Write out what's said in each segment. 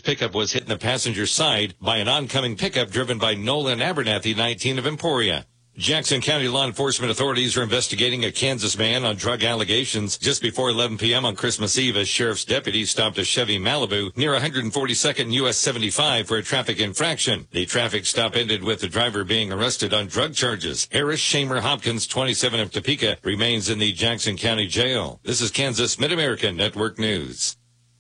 pickup was hit in the passenger side by an oncoming pickup driven by Nolan Abernathy, 19 of Emporia. Jackson County law enforcement authorities are investigating a Kansas man on drug allegations just before 11 p.m. on Christmas Eve as sheriff's deputies stopped a Chevy Malibu near 142nd U.S. 75 for a traffic infraction. The traffic stop ended with the driver being arrested on drug charges. Harris Shamer Hopkins, 27 of Topeka, remains in the Jackson County Jail. This is Kansas Mid-American Network News.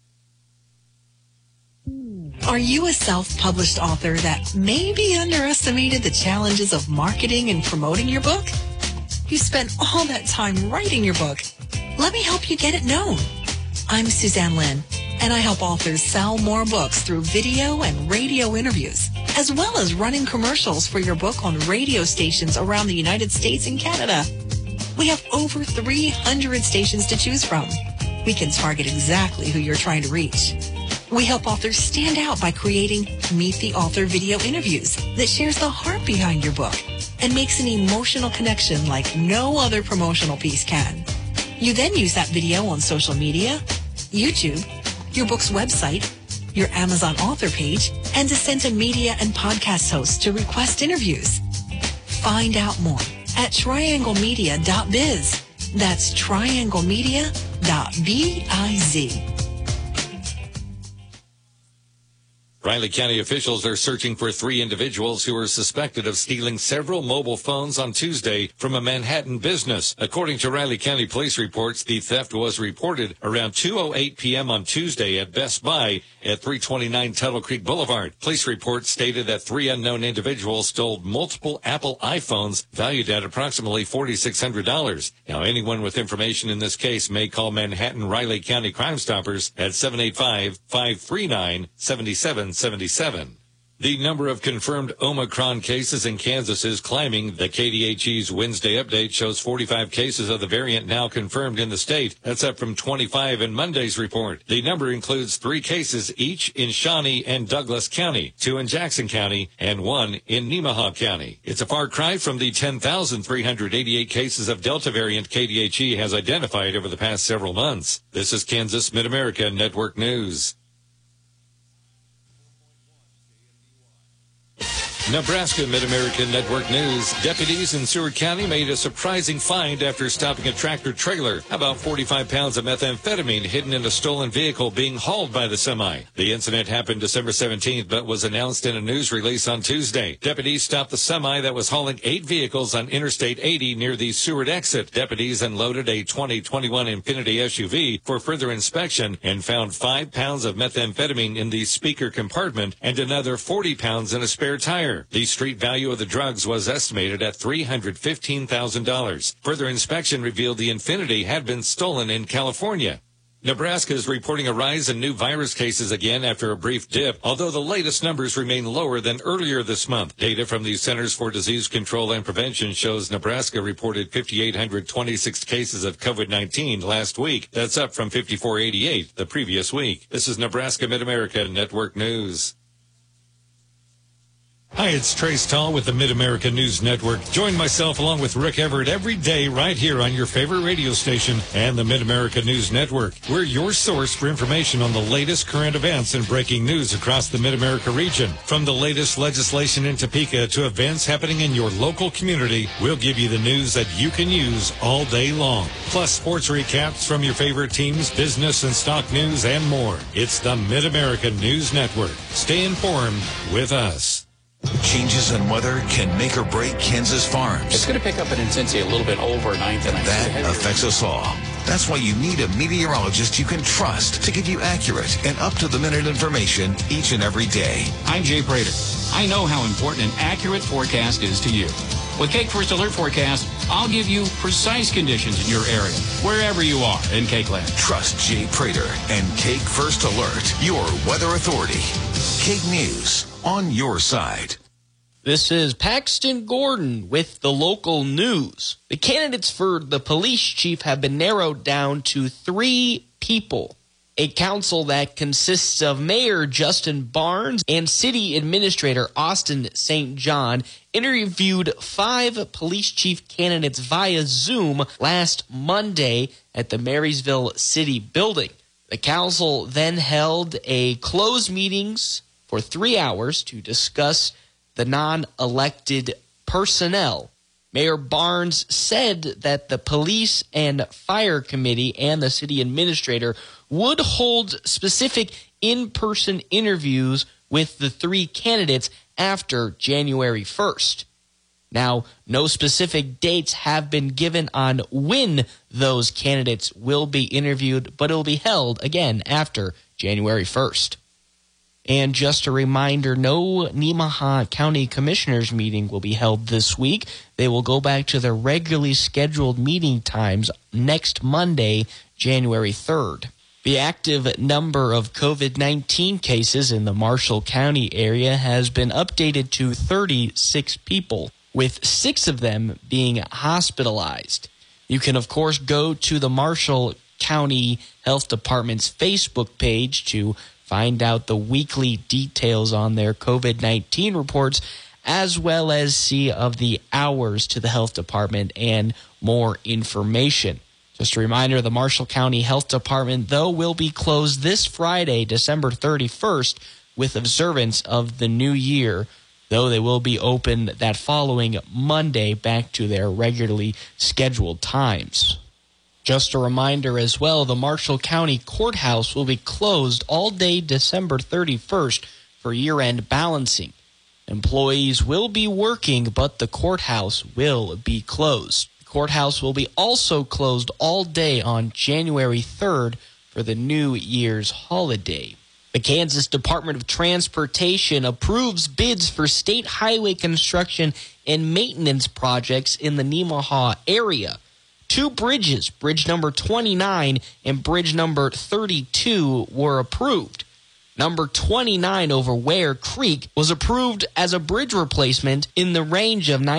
Are you a self-published author that maybe underestimated the challenges of marketing and promoting your book? You spent all that time writing your book. Let me help you get it known. I'm Suzanne Lynn, and I help authors sell more books through video and radio interviews, as well as running commercials for your book on radio stations around the United States and Canada. We have over 300 stations to choose from. We can target exactly who you're trying to reach. We help authors stand out by creating Meet the Author video interviews that shares the heart behind your book and makes an emotional connection like no other promotional piece can. You then use that video on social media, YouTube, your book's website, your Amazon author page, and to send to media and podcast hosts to request interviews. Find out more at trianglemedia.biz. That's trianglemedia.biz. Riley County officials are searching for 3 individuals who are suspected of stealing several mobile phones on Tuesday from a Manhattan business. According to Riley County police reports, the theft was reported around 2:08 p.m. on Tuesday at Best Buy at 329 Tuttle Creek Boulevard. Police reports stated that 3 unknown individuals stole multiple Apple iPhones valued at approximately $4,600. Now, anyone with information in this case may call Manhattan Riley County Crime Stoppers at 785-539-7777. The number of confirmed Omicron cases in Kansas is climbing. The KDHE's Wednesday update shows 45 cases of the variant now confirmed in the state. That's up from 25 in Monday's report. The number includes 3 cases each in Shawnee and Douglas County, 2 in Jackson County, and 1 in Nemaha County. It's a far cry from the 10,388 cases of Delta variant KDHE has identified over the past several months. This is Kansas Mid-America Network News. Nebraska Mid-American Network News. Deputies in Seward County made a surprising find after stopping a tractor trailer. About 45 pounds of methamphetamine hidden in a stolen vehicle being hauled by the semi. The incident happened December 17th, but was announced in a news release on Tuesday. Deputies stopped the semi that was hauling 8 vehicles on Interstate 80 near the Seward exit. Deputies unloaded a 2021 Infiniti SUV for further inspection and found 5 pounds of methamphetamine in the speaker compartment and another 40 pounds in a spare tire. The street value of the drugs was estimated at $315,000. Further inspection revealed the Infiniti had been stolen in California. Nebraska is reporting a rise in new virus cases again after a brief dip, although the latest numbers remain lower than earlier this month. Data from the Centers for Disease Control and Prevention shows Nebraska reported 5,826 cases of COVID-19 last week. That's up from 5,488 the previous week. This is Nebraska Mid-America Network News. Hi, it's Trace Tall with the Mid-America News Network. Join myself along with Rick Everett every day right here on your favorite radio station and the Mid-America News Network. We're your source for information on the latest current events and breaking news across the Mid-America region. From the latest legislation in Topeka to events happening in your local community, we'll give you the news that you can use all day long. Plus sports recaps from your favorite teams, business and stock news, and more. It's the Mid-America News Network. Stay informed with us. Changes in weather can make or break Kansas farms. It's going to pick up in intensity a little bit overnight tonight. That affects us all. That's why you need a meteorologist you can trust to give you accurate and up-to-the-minute information each and every day. I'm Jay Prater. I know how important an accurate forecast is to you. With Cake First Alert Forecast, I'll give you precise conditions in your area, wherever you are in Cakeland. Trust Jay Prater and Cake First Alert, your weather authority. Cake News, on your side. This is Paxton Gordon with the local news. The candidates for the police chief have been narrowed down to 3 people. A council that consists of Mayor Justin Barnes and City Administrator Austin St. John interviewed 5 police chief candidates via Zoom last Monday at the Marysville City Building. The council then held a closed meetings for 3 hours to discuss the non-elected personnel. Mayor Barnes said that the police and fire committee and the city administrator would hold specific in-person interviews with the 3 candidates after January 1st. Now, no specific dates have been given on when those candidates will be interviewed, but it will be held again after January 1st. And just a reminder, no Nemaha County Commissioners meeting will be held this week. They will go back to their regularly scheduled meeting times next Monday, January 3rd. The active number of COVID-19 cases in the Marshall County area has been updated to 36 people, with 6 of them being hospitalized. You can, of course, go to the Marshall County Health Department's Facebook page to find out the weekly details on their COVID-19 reports, as well as see of the hours to the health department and more information. Just a reminder, the Marshall County Health Department, though, will be closed this Friday, December 31st, with observance of the new year, though they will be open that following Monday back to their regularly scheduled times. Just a reminder as well, the Marshall County Courthouse will be closed all day December 31st for year-end balancing. Employees will be working, but the courthouse will be closed. The courthouse will be also closed all day on January 3rd for the New Year's holiday. The Kansas Department of Transportation approves bids for state highway construction and maintenance projects in the Nemaha area. 2 bridges, bridge number 29 and bridge number 32, were approved. Number 29 over Ware Creek was approved as a bridge replacement in the range of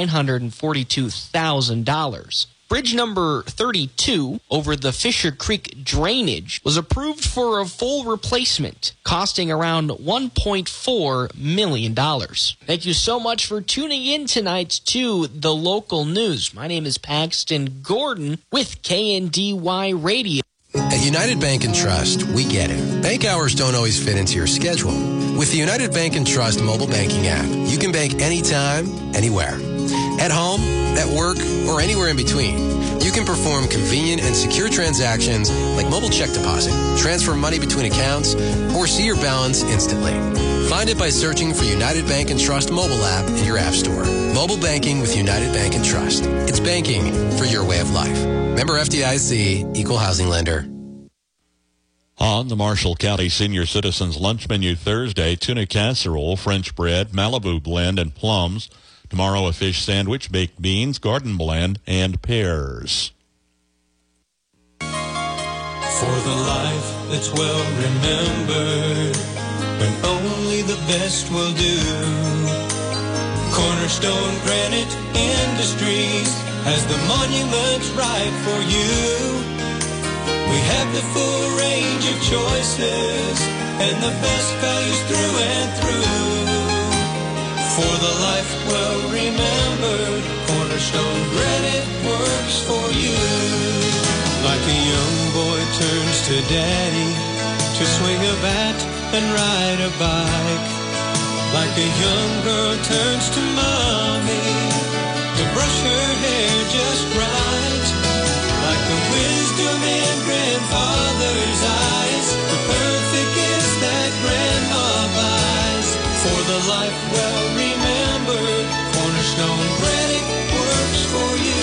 $942,000. Bridge number 32 over the Fisher Creek drainage was approved for a full replacement, costing around $1.4 million. Thank you so much for tuning in tonight to the local news. My name is Paxton Gordon with KNDY Radio. At United Bank and Trust, we get it. Bank hours don't always fit into your schedule. With the United Bank and Trust mobile banking app, you can bank anytime, anywhere. At home, at work, or anywhere in between. You can perform convenient and secure transactions like mobile check deposit, transfer money between accounts, or see your balance instantly. Find it by searching for United Bank and Trust mobile app in your app store. Mobile banking with United Bank and Trust. It's banking for your way of life. Member FDIC, Equal Housing Lender. On the Marshall County Senior Citizens Lunch Menu Thursday, tuna casserole, French bread, Malibu blend, and plums. Tomorrow, a fish sandwich, baked beans, garden blend, and pears. For the life that's well remembered, when only the best will do. Cornerstone Granite Industries has the monuments right for you. We have the full range of choices and the best values through and through. For the life well remembered, Cornerstone Granite works for you. Like a young boy turns to daddy to swing a bat and ride a bike. Like a young girl turns to mommy to brush her hair just right. Like the wisdom in grandfather's eyes, the perfect kiss that grandma buys. For the life well remembered, Cornerstone Granite works for you.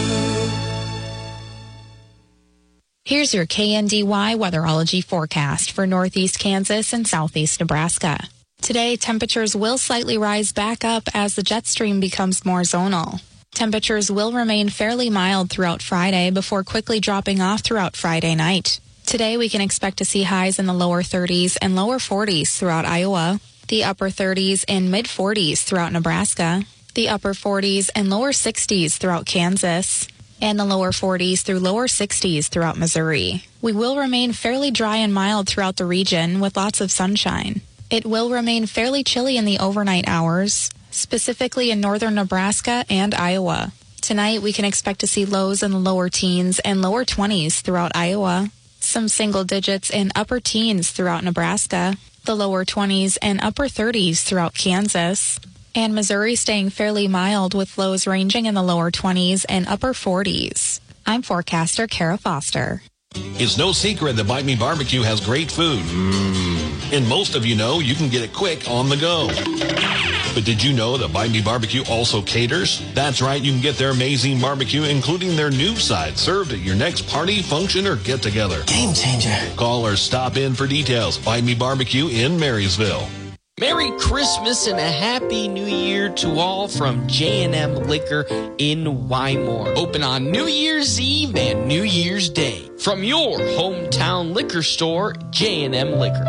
Here's your KNDY weatherology forecast for northeast Kansas and southeast Nebraska. Today, temperatures will slightly rise back up as the jet stream becomes more zonal. Temperatures will remain fairly mild throughout Friday before quickly dropping off throughout Friday night. Today, we can expect to see highs in the lower 30s and lower 40s throughout Iowa, the upper 30s and mid-40s throughout Nebraska, the upper 40s and lower 60s throughout Kansas, and the lower 40s through lower 60s throughout Missouri. We will remain fairly dry and mild throughout the region with lots of sunshine. It will remain fairly chilly in the overnight hours, specifically in northern Nebraska and Iowa. Tonight, we can expect to see lows in the lower teens and lower 20s throughout Iowa, Some single digits and upper teens throughout Nebraska. The lower 20s and upper 30s throughout Kansas. And Missouri staying fairly mild with lows ranging in the lower 20s and upper 40s. I'm forecaster Kara Foster. It's no secret that Bite Me Barbecue has great food. And most of you know you can get it quick on the go. But did you know that Bite Me Barbecue also caters? That's right, you can get their amazing barbecue, including their new side, served at your next party, function, or get-together. Game changer. Call or stop in for details. Bite Me Barbecue in Marysville. Merry Christmas and a Happy New Year to all from J&M Liquor in Wymore. Open on New Year's Eve and New Year's Day. From your hometown liquor store, J&M Liquor.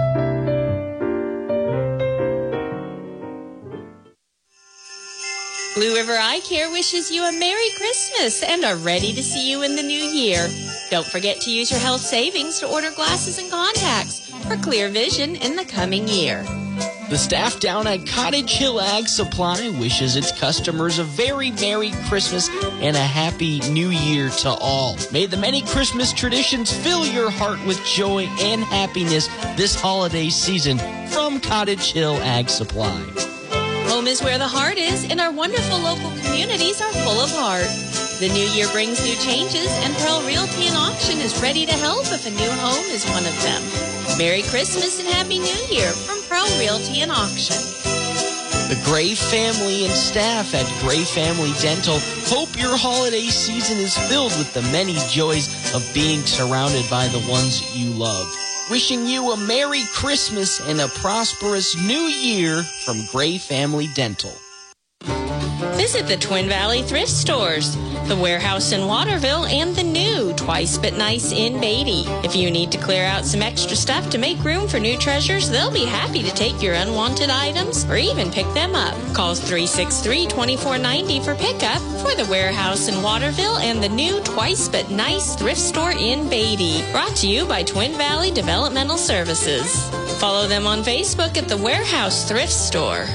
Blue River Eye Care wishes you a Merry Christmas and are ready to see you in the new year. Don't forget to use your health savings to order glasses and contacts for clear vision in the coming year. The staff down at Cottage Hill Ag Supply wishes its customers a very Merry Christmas and a Happy New Year to all. May the many Christmas traditions fill your heart with joy and happiness this holiday season from Cottage Hill Ag Supply. Home is where the heart is, and our wonderful local communities are full of heart. The new year brings new changes, and Pearl Realty and Auction is ready to help if a new home is one of them. Merry Christmas and Happy New Year from Pearl Realty and Auction. The Gray family and staff at Gray Family Dental hope your holiday season is filled with the many joys of being surrounded by the ones you love. Wishing you a Merry Christmas and a prosperous New Year from Gray Family Dental. Visit the Twin Valley Thrift Stores, the Warehouse in Waterville, and the new Twice But Nice in Beatty. If you need to clear out some extra stuff to make room for new treasures, they'll be happy to take your unwanted items or even pick them up. Call 363-2490 for pickup for the Warehouse in Waterville and the new Twice But Nice Thrift Store in Beatty. Brought to you by Twin Valley Developmental Services. Follow them on Facebook at the Warehouse Thrift Store.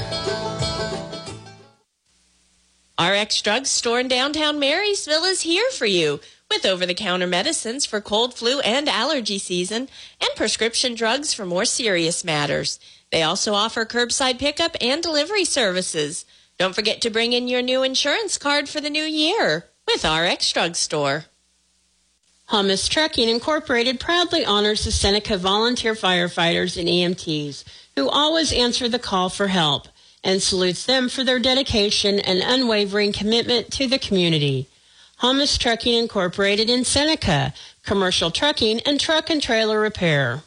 RX Drug Store in downtown Marysville is here for you with over-the-counter medicines for cold, flu, and allergy season and prescription drugs for more serious matters. They also offer curbside pickup and delivery services. Don't forget to bring in your new insurance card for the new year with RX Drug Store. Hummus Trucking Incorporated proudly honors the Seneca volunteer firefighters and EMTs who always answer the call for help, and salutes them for their dedication and unwavering commitment to the community. Hummus Trucking Incorporated in Seneca, commercial trucking and truck and trailer repair.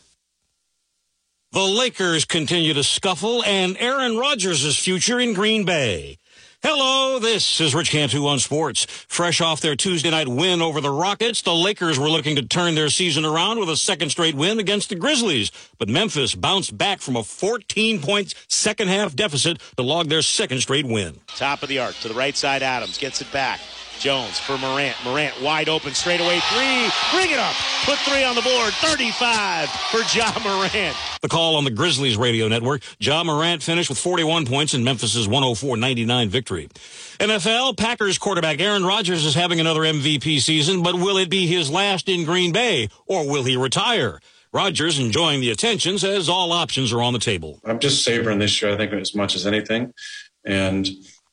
The Lakers continue to scuffle, and Aaron Rodgers' future in Green Bay. Hello, this is Rich Cantu on Sports. Fresh off their Tuesday night win over the Rockets, the Lakers were looking to turn their season around with a second straight win against the Grizzlies. But Memphis bounced back from a 14-point second-half deficit to log their second straight win. Top of the arc to the right side, Adams gets it back. Jones for Morant. Morant wide open, straightaway three. Bring it up. Put three on the board. 35 for Ja Morant. The call on the Grizzlies radio network. Ja Morant finished with 41 points in Memphis' 104-99 victory. NFL, Packers quarterback Aaron Rodgers is having another MVP season, but will it be his last in Green Bay, or will he retire? Rodgers enjoying the attention, says all options are on the table. I'm just savoring this year, I think, as much as anything. And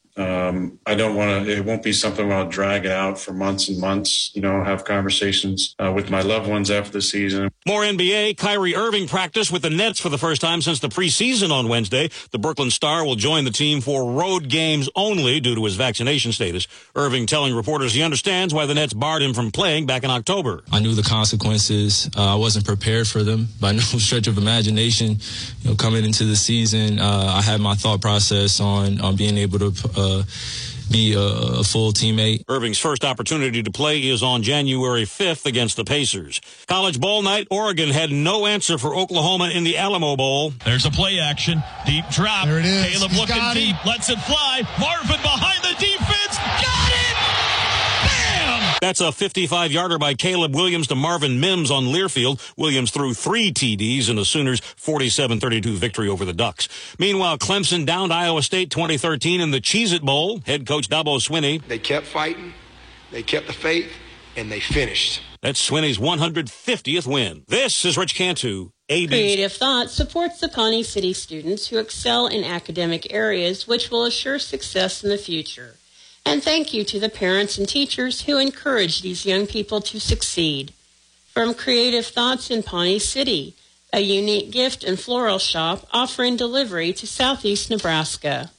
I don't want to, it won't be something where I'll drag it out for months and months, have conversations with my loved ones after the season. More NBA, Kyrie Irving practiced with the Nets for the first time since the preseason on Wednesday. The Brooklyn Star will join the team for road games only due to his vaccination status. Irving telling reporters he understands why the Nets barred him from playing back in October. I knew the consequences. I wasn't prepared for them by no stretch of imagination. Coming into the season, I had my thought process on being able to be a full teammate. Irving's first opportunity to play is on January 5th against the Pacers. College Bowl night, Oregon had no answer for Oklahoma in the Alamo Bowl. There's a play action. Deep drop. There it is. Caleb He's looking deep. Lets it fly. Marvin behind the defense. Got it! Bam! That's a 55-yarder by Caleb Williams to Marvin Mims on Learfield. Williams threw 3 TDs in the Sooners' 47-32 victory over the Ducks. Meanwhile, Clemson downed Iowa State 2013 in the Cheez-It Bowl. Head coach Dabo Swinney. They kept fighting, they kept the faith, and they finished. That's Swinney's 150th win. This is Rich Cantu, ABC. Creative Thought supports the Pawnee City students who excel in academic areas, which will assure success in the future. And thank you to the parents and teachers who encourage these young people to succeed. From Creative Thoughts in Pawnee City, a unique gift and floral shop offering delivery to southeast Nebraska.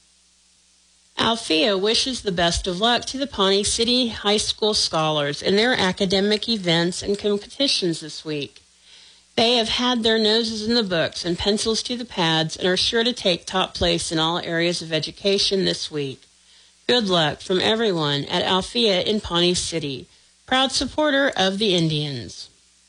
Althea wishes the best of luck to the Pawnee City High School scholars in their academic events and competitions this week. They have had their noses in the books and pencils to the pads and are sure to take top place in all areas of education this week. Good luck from everyone at Althea in Pawnee City, proud supporter of the Indians.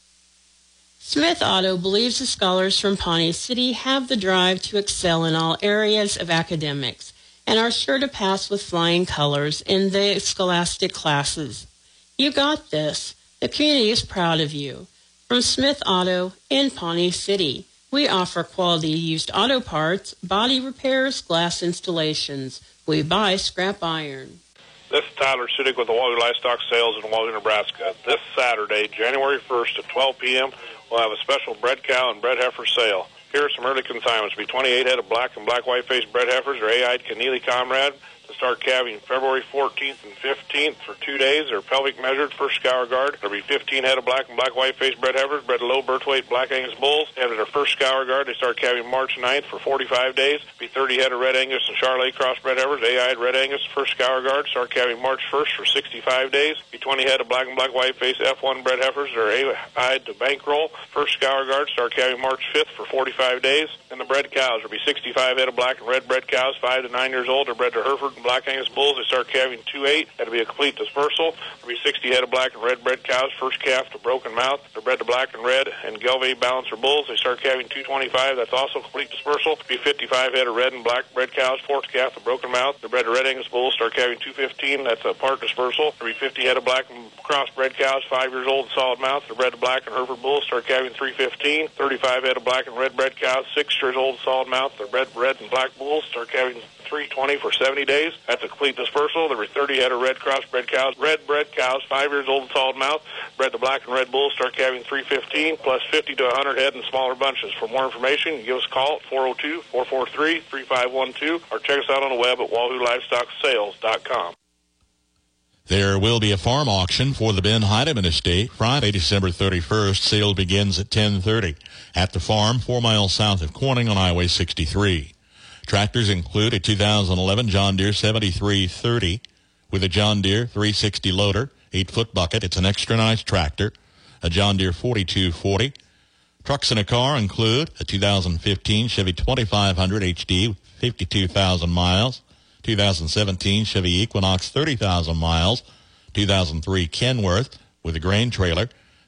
Smith Auto believes the scholars from Pawnee City have the drive to excel in all areas of academics and are sure to pass with flying colors in the scholastic classes. You got this. The community is proud of you. From Smith Auto in Pawnee City, we offer quality used auto parts, body repairs, glass installations. We buy scrap iron. This is Tyler Sudik with the Wahoo Livestock Sales in Wahoo, Nebraska. This Saturday, January 1st at 12 p.m., we'll have a special bred cow and bred heifer sale. Here are some early consignments. Be 28 head of black and black white-faced bred heifers or A-eyed Keneally Comrade to start calving February 14th and 15th for 2 days. They're pelvic measured, first scour guard. There'll be 15 head of black and black white-faced bred heifers, bred low birth weight black Angus bulls. After their first scour guard, they start calving March 9th for 45 days. Be 30 head of red Angus and Charolais crossbred heifers, A-eyed red Angus, first scour guard. Start calving March 1st for 65 days. Be 20 head of black and black white-faced F1 bred heifers, they're A-eyed to bankroll. First scour guard, start calving March 5th for 45 days. And the bred cows will be 65 head of black and red bred cows, 5 to 9 years old. They're bred to Hereford and black Angus bulls. They start calving 2-8. That'll be a complete dispersal. There'll be 60 head of black and red bred cows, first calf to broken mouth. They're bred to black and red and Gelbvieh balancer bulls. They start calving 225. That's also complete dispersal. There'll be 55 head of red and black bred cows, fourth calf to broken mouth. They're bred to red Angus bulls. Start calving 215. That's a part dispersal. There'll be 50 head of black and crossbred cows, 5 years old and solid mouth. They're bred to black and Hereford bulls. Start calving 315. 35 head of black and red bred cows, 6 years old and solid mouth. They're bred red and black bulls. Start calving 320 for 70 days. That's a complete dispersal. There were 30 head of red crossbred cows, red bred cows, 5 years old and solid mouth, bred to black and red bulls. Start calving 315 plus 50 to 100 head in smaller bunches. For more information, you give us a call at 402-443-3512 or check us out on the web at WahooLivestockSales.com. There will be a farm auction for the Ben Heidemann Estate Friday, December 31st. Sale begins at 10:30 at the farm 4 miles south of Corning on Highway 63. Tractors include a 2011 John Deere 7330 with a John Deere 360 loader, 8-foot bucket. It's an extra nice tractor. A John Deere 4240. Trucks in a car include a 2015 Chevy 2500 HD, 52,000 miles. 2017 Chevy Equinox, 30,000 miles. 2003 Kenworth with a grain trailer.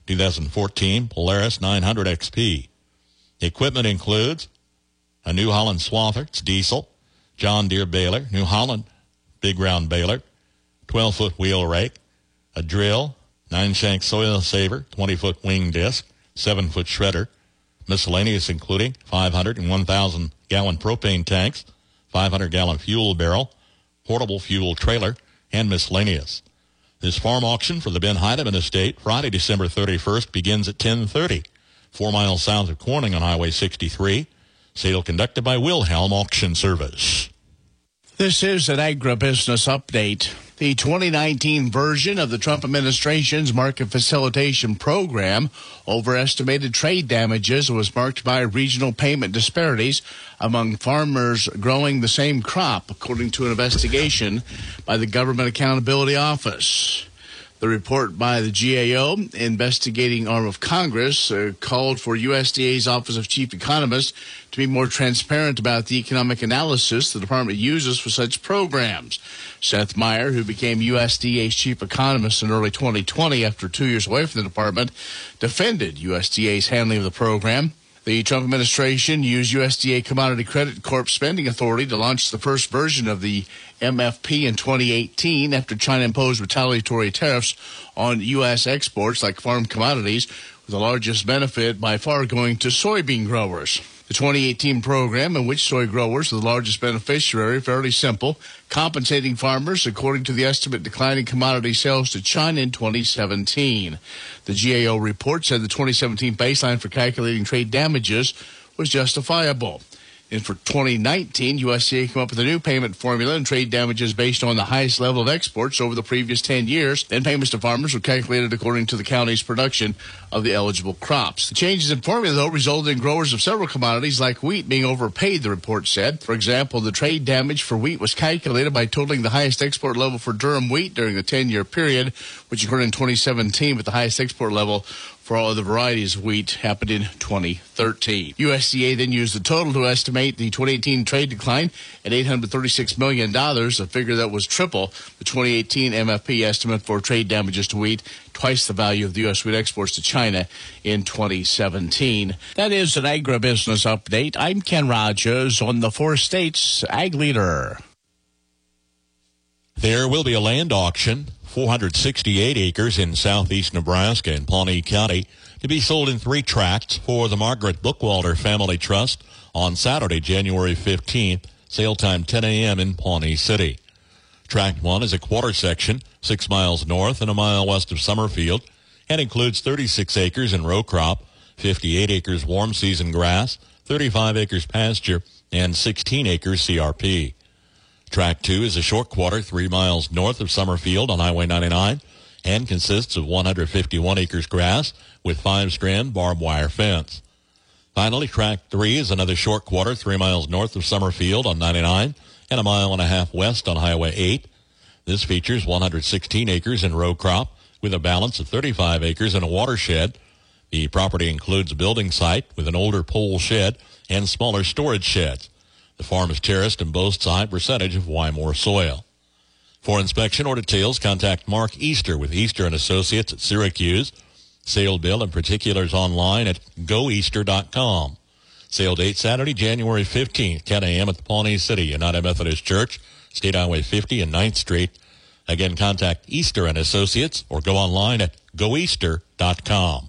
2014 Polaris 900 XP. Equipment includes a New Holland swather, it's diesel. John Deere baler, New Holland big round baler. 12-foot wheel rake. A drill, 9-shank soil saver, 20-foot wing disc. 7-foot shredder. Miscellaneous including 500 and 1,000 gallon propane tanks. 500-gallon fuel barrel, portable fuel trailer, and miscellaneous. This farm auction for the Ben Heidemann Estate, Friday, December 31st, begins at 10:30, 4 miles south of Corning on Highway 63. Sale conducted by Wilhelm Auction Service. This is an agribusiness update. The 2019 version of the Trump administration's market facilitation program overestimated trade damages and was marked by regional payment disparities among farmers growing the same crop, according to an investigation by the Government Accountability Office. The report by the GAO, investigating arm of Congress, called for USDA's Office of Chief Economist to be more transparent about the economic analysis the department uses for such programs. Seth Meyer, who became USDA's chief economist in early 2020 after 2 years away from the department, defended USDA's handling of the program. The Trump administration used USDA Commodity Credit Corp spending authority to launch the first version of the MFP in 2018 after China imposed retaliatory tariffs on U.S. exports like farm commodities, with the largest benefit by far going to soybean growers. The 2018 program, in which soy growers are the largest beneficiary, fairly simple, compensating farmers according to the estimate declining commodity sales to China in 2017. The GAO report said the 2017 baseline for calculating trade damages was justifiable. And for 2019, USDA came up with a new payment formula and trade damages based on the highest level of exports over the previous 10 years. Then payments to farmers were calculated according to the county's production of the eligible crops. The changes in formula, though, resulted in growers of several commodities like wheat being overpaid, the report said. For example, the trade damage for wheat was calculated by totaling the highest export level for durum wheat during a 10-year period, which occurred in 2017, with the highest export level for all other varieties of wheat happened in 2013. USDA then used the total to estimate the 2018 trade decline at $836 million, a figure that was triple the 2018 MFP estimate for trade damages to wheat, twice the value of the U.S. wheat exports to China in 2017. That is an agribusiness update. I'm Ken Rogers on the Four States Ag Leader. There will be a land auction, 468 acres in southeast Nebraska in Pawnee County, to be sold in 3 tracts for the Margaret Bookwalter Family Trust on Saturday, January 15th, sale time 10 a.m. in Pawnee City. Tract 1 is a quarter section, 6 miles north and a mile west of Summerfield, and includes 36 acres in row crop, 58 acres warm season grass, 35 acres pasture, and 16 acres CRP. Tract 2 is a short quarter 3 miles north of Summerfield on Highway 99 and consists of 151 acres grass with 5-strand barbed wire fence. Finally, Tract 3 is another short quarter 3 miles north of Summerfield on 99 and a mile and a half west on Highway 8. This features 116 acres in row crop with a balance of 35 acres in a watershed. The property includes a building site with an older pole shed and smaller storage sheds. The farm is terraced and boasts a high percentage of Wymore soil. For inspection or details, contact Mark Easter with Easter & Associates at Syracuse. Sale bill and particulars online at goeaster.com. Sale date Saturday, January 15th, 10 a.m. at the Pawnee City United Methodist Church, State Highway 50 and 9th Street. Again, contact Easter & Associates or go online at goeaster.com.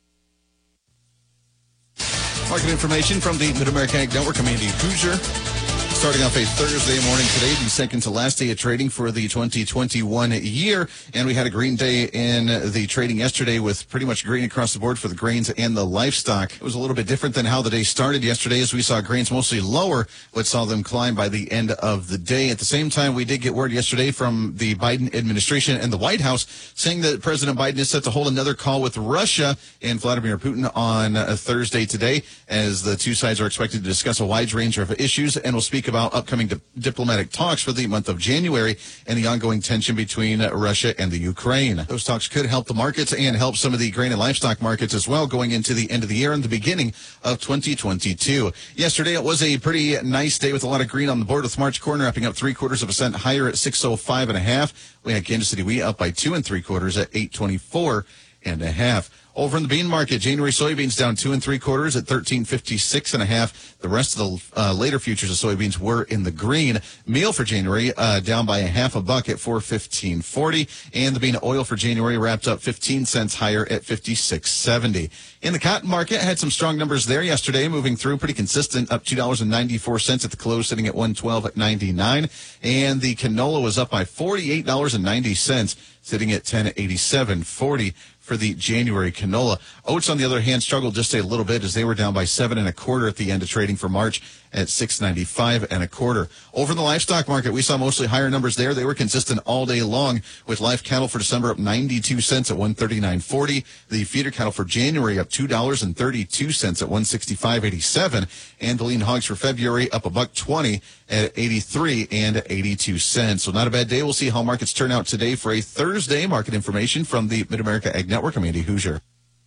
Market information from the Mid-America Ag Network. I'm Andy Hoosier. Starting off a Thursday morning today, the second to last day of trading for the 2021 year. And we had a green day in the trading yesterday with pretty much green across the board for the grains and the livestock. It was a little bit different than how the day started yesterday, as we saw grains mostly lower, but saw them climb by the end of the day. At the same time, we did get word yesterday from the Biden administration and the White House saying that President Biden is set to hold another call with Russia and Vladimir Putin on Thursday today, as the two sides are expected to discuss a wide range of issues and will speak about upcoming diplomatic talks for the month of January and the ongoing tension between Russia and the Ukraine. Those talks could help the markets and help some of the grain and livestock markets as well going into the end of the year and the beginning of 2022. Yesterday, it was a pretty nice day with a lot of green on the board, with March corn wrapping up 0.75% higher at 605.5. We had Kansas City wheat up by 2 3/4 at 824.5. Over in the bean market, January soybeans down 2 3/4 at 1356.5. The rest of the later futures of soybeans were in the green. Meal for January down by $0.50 at 415.40, and the bean oil for January wrapped up 15 cents higher at 56.70. In the cotton market, had some strong numbers there yesterday, moving through pretty consistent, up $2.94 at the close, sitting at 112.99, and the canola was up by $48.90, sitting at 10.87.40. For the January canola. Oats, on the other hand, struggled just a little bit, as they were down by 7 1/4 at the end of trading for March at 695 1/4. Over in the livestock market, we saw mostly higher numbers there. They were consistent all day long, with live cattle for December up 92 cents at 139.40. The feeder cattle for January up $2.32 at 165.87, and the lean hogs for February up $1.20 at 83 and 82 cents. So not a bad day. We'll see how markets turn out today for a Thursday. Market information from the Mid-America Ag Network. I'm Andy Hoosier.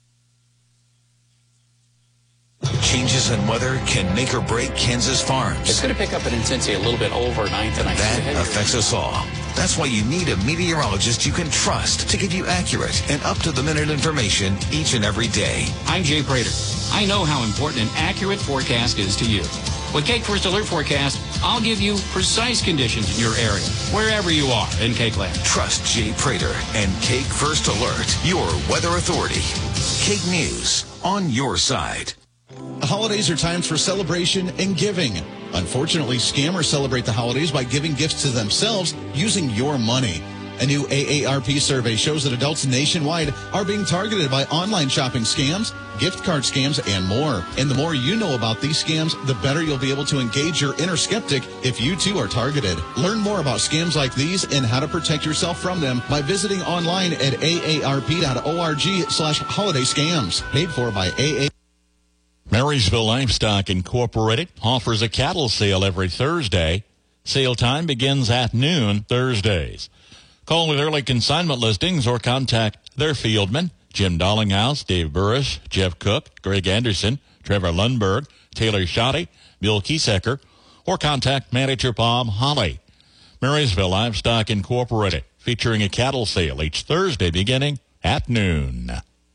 Changes in weather can make or break Kansas farms. It's going to pick up in intensity a little bit overnight tonight. That affects us all. That's why you need a meteorologist you can trust to give you accurate and up-to-the-minute information each and every day. I'm Jay Prater. I know how important an accurate forecast is to you. With Cake First Alert Forecast, I'll give you precise conditions in your area, wherever you are in Cakeland. Trust Jay Prater and Cake First Alert, your weather authority. Cake News, on your side. The holidays are times for celebration and giving. Unfortunately, scammers celebrate the holidays by giving gifts to themselves using your money. A new AARP survey shows that adults nationwide are being targeted by online shopping scams, gift card scams, and more. And the more you know about these scams, the better you'll be able to engage your inner skeptic if you too are targeted. Learn more about scams like these and how to protect yourself from them by visiting online at aarp.org/holiday scams. Paid for by AA. Marysville Livestock Incorporated offers a cattle sale every Thursday. Sale time begins at noon Thursdays. Call with early consignment listings or contact their fieldmen, Jim Dollinghouse, Dave Burris, Jeff Cook, Greg Anderson, Trevor Lundberg, Taylor Shoddy, Bill Kiesecker, or contact manager Bob Holly. Marysville Livestock Incorporated, featuring a cattle sale each Thursday beginning at noon.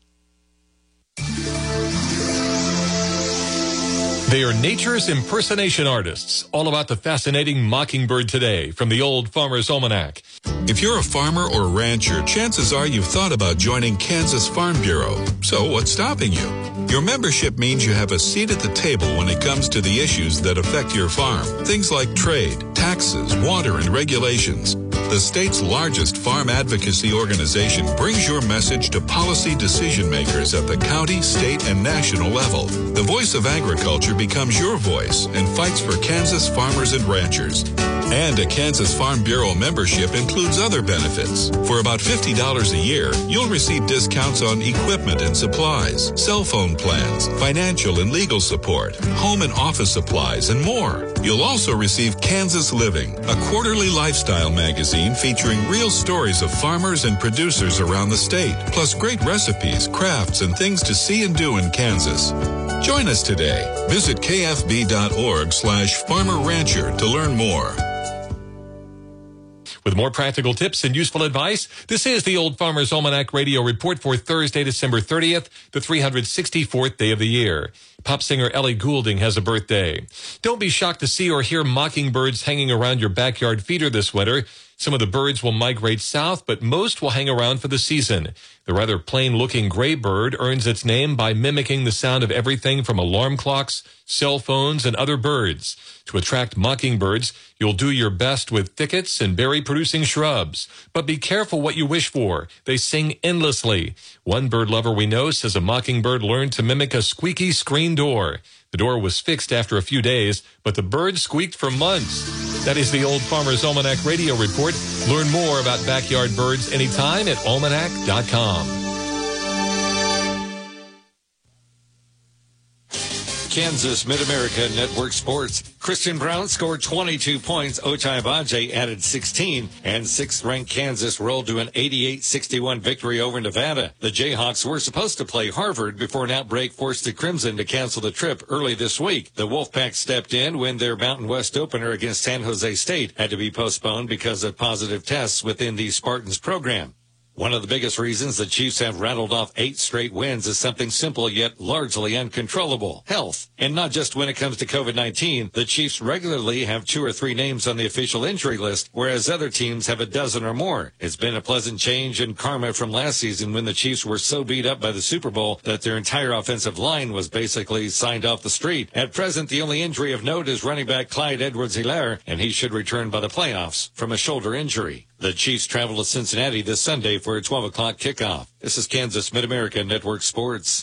They are nature's impersonation artists, all about the fascinating mockingbird today from the Old Farmer's Almanac. If you're a farmer or rancher, chances are you've thought about joining Kansas Farm Bureau. So what's stopping you? Your membership means you have a seat at the table when it comes to the issues that affect your farm. Things like trade, taxes, water, and regulations. The state's largest farm advocacy organization brings your message to policy decision makers at the county, state, and national level. The voice of agriculture becomes your voice and fights for Kansas farmers and ranchers. And a Kansas Farm Bureau membership includes other benefits. For about $50 a year, you'll receive discounts on equipment and supplies, cell phone plans, financial and legal support, home and office supplies, and more. You'll also receive Kansas Living, a quarterly lifestyle magazine featuring real stories of farmers and producers around the state, plus great recipes, crafts, and things to see and do in Kansas. Join us today. Visit kfb.org/farmer-rancher to learn more. With more practical tips and useful advice, this is the Old Farmer's Almanac Radio Report for Thursday, December 30th, the 364th day of the year. Pop singer Ellie Goulding has a birthday. Don't be shocked to see or hear mockingbirds hanging around your backyard feeder this winter. Some of the birds will migrate south, but most will hang around for the season. The rather plain-looking gray bird earns its name by mimicking the sound of everything from alarm clocks, cell phones, and other birds. To attract mockingbirds, you'll do your best with thickets and berry-producing shrubs. But be careful what you wish for. They sing endlessly. One bird lover we know says a mockingbird learned to mimic a squeaky screen door. The door was fixed after a few days, but the bird squeaked for months. That is the Old Farmer's Almanac Radio Report. Learn more about backyard birds anytime at almanac.com. Kansas Mid-America Network Sports. Christian Brown scored 22 points. Ochai Agbaji added 16. And sixth-ranked Kansas rolled to an 88-61 victory over Nevada. The Jayhawks were supposed to play Harvard before an outbreak forced the Crimson to cancel the trip early this week. The Wolfpack stepped in when their Mountain West opener against San Jose State had to be postponed because of positive tests within the Spartans program. One of the biggest reasons the Chiefs have rattled off 8 straight wins is something simple yet largely uncontrollable: health. And not just when it comes to COVID-19. The Chiefs regularly have 2 or 3 names on the official injury list, whereas other teams have a dozen or more. It's been a pleasant change in karma from last season when the Chiefs were so beat up by the Super Bowl that their entire offensive line was basically signed off the street. At present, the only injury of note is running back Clyde Edwards-Helaire, and he should return by the playoffs from a shoulder injury. The Chiefs travel to Cincinnati this Sunday for a 12 o'clock kickoff. This is Kansas Mid-America Network Sports.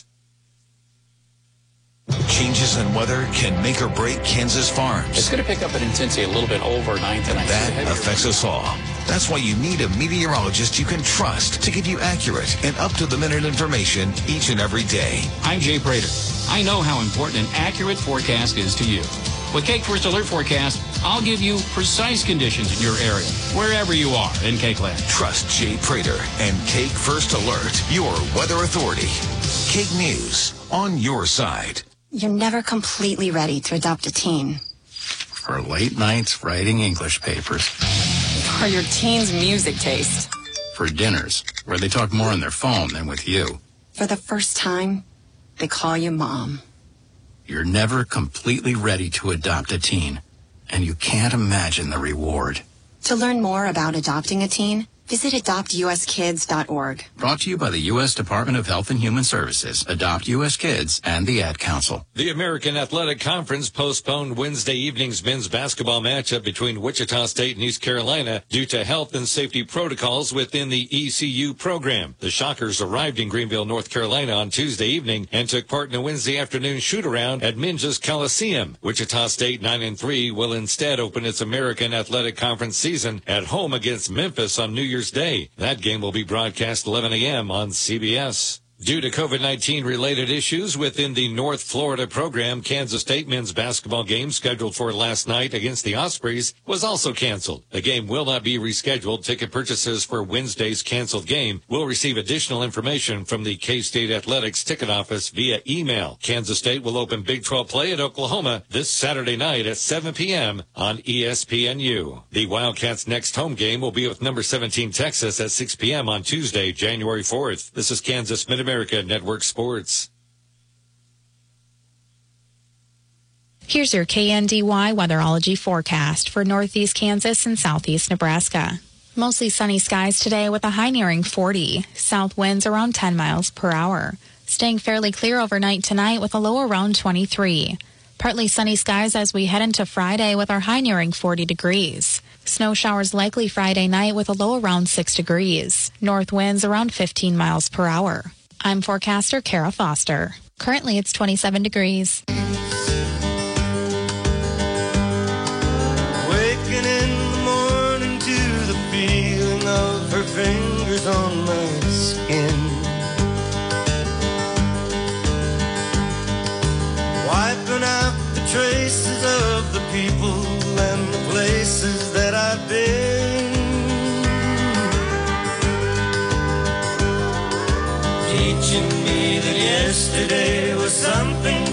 Changes in weather can make or break Kansas farms. It's going to pick up in intensity a little bit overnight tonight. That affects us all. That's why you need a meteorologist you can trust to give you accurate and up-to-the-minute information each and every day. I'm Jay Prater. I know how important an accurate forecast is to you. With Cake First Alert Forecast, I'll give you precise conditions in your area, wherever you are in Cake Land. Trust Jay Prater and Cake First Alert, your weather authority. Cake News, on your side. You're never completely ready to adopt a teen. For late nights writing English papers. For your teen's music taste. For dinners, where they talk more on their phone than with you. For the first time, they call you Mom. You're never completely ready to adopt a teen, and you can't imagine the reward. To learn more about adopting a teen, Visit adoptuskids.org. Brought to you by the U.S. Department of Health and Human Services, Adopt U.S. Kids, and the Ad Council. The American Athletic Conference postponed Wednesday evening's men's basketball matchup between Wichita State and East Carolina due to health and safety protocols within the ECU program. The Shockers arrived in Greenville, North Carolina on Tuesday evening and took part in a Wednesday afternoon shoot-around at Minjas Coliseum. Wichita State, 9-3, will instead open its American Athletic Conference season at home against Memphis on New Year's Day. That game will be broadcast 11 a.m. on CBS. Due to COVID-19 related issues within the North Florida program, Kansas State men's basketball game scheduled for last night against the Ospreys was also canceled. The game will not be rescheduled. Ticket purchases for Wednesday's canceled game will receive additional information from the K-State Athletics ticket office via email. Kansas State will open Big 12 play at Oklahoma this Saturday night at 7 p.m. on ESPNU. The Wildcats' next home game will be with number 17 Texas at 6 p.m. on Tuesday, January 4th. This is Kansas Mid-America Network Sports. Here's your KNDY weatherology forecast for northeast Kansas and southeast Nebraska. Mostly sunny skies today with a high nearing 40. South winds around 10 miles per hour. Staying fairly clear overnight tonight with a low around 23. Partly sunny skies as we head into Friday with our high nearing 40 degrees. Snow showers likely Friday night with a low around 6 degrees. North winds around 15 miles per hour. I'm forecaster Kara Foster. Currently it's 27 degrees. Waking in the morning to the feeling of her fingers on my skin. Wiping out the traces of the people and the places that I've been. Teaching me that yesterday was something